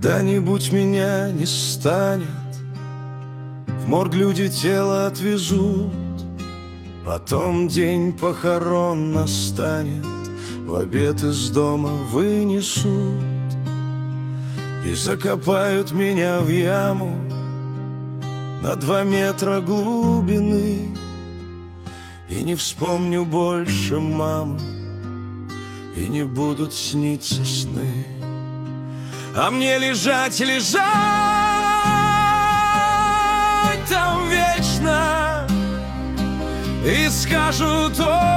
Когда-нибудь меня не станет, в морг люди тело отвезут, потом день похорон настанет, в обед из дома вынесут и закопают меня в яму на 2 метра глубины. И не вспомню больше маму, и не будут сниться сны. А мне лежать, лежать там вечно, и скажут: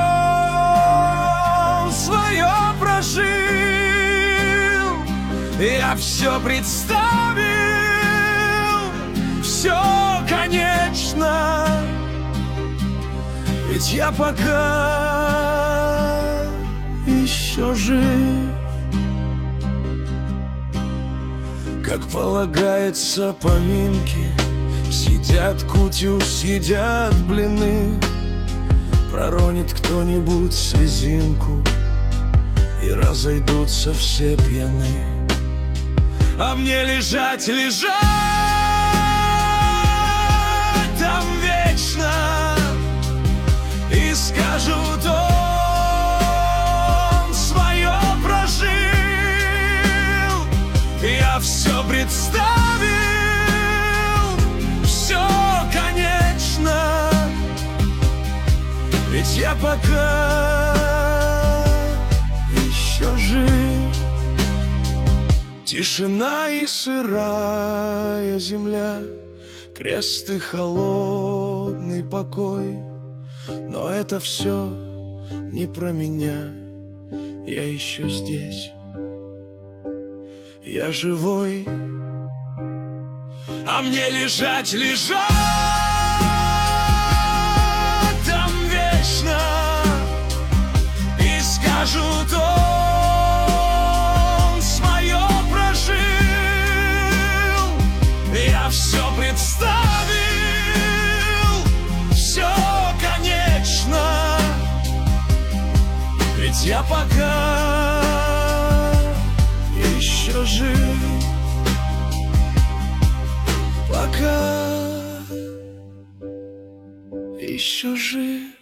он свое прожил. Я все представил, все конечно, ведь я пока еще жив. Как полагается поминки, съедят кутю, съедят блины, проронит кто-нибудь слезинку, и разойдутся все пьяны. А мне лежать, лежать там вечно, и скажут: он свое прожил. Я все представил, все конечно, ведь я пока еще жив. Тишина и сырая земля, крест и холодный покой. Но это все не про меня, я еще здесь, я живой. А мне лежать, лежать там вечно, и скажут: он свое прожил. Я все представил, все конечно, ведь я пока еще жив, пока еще жив.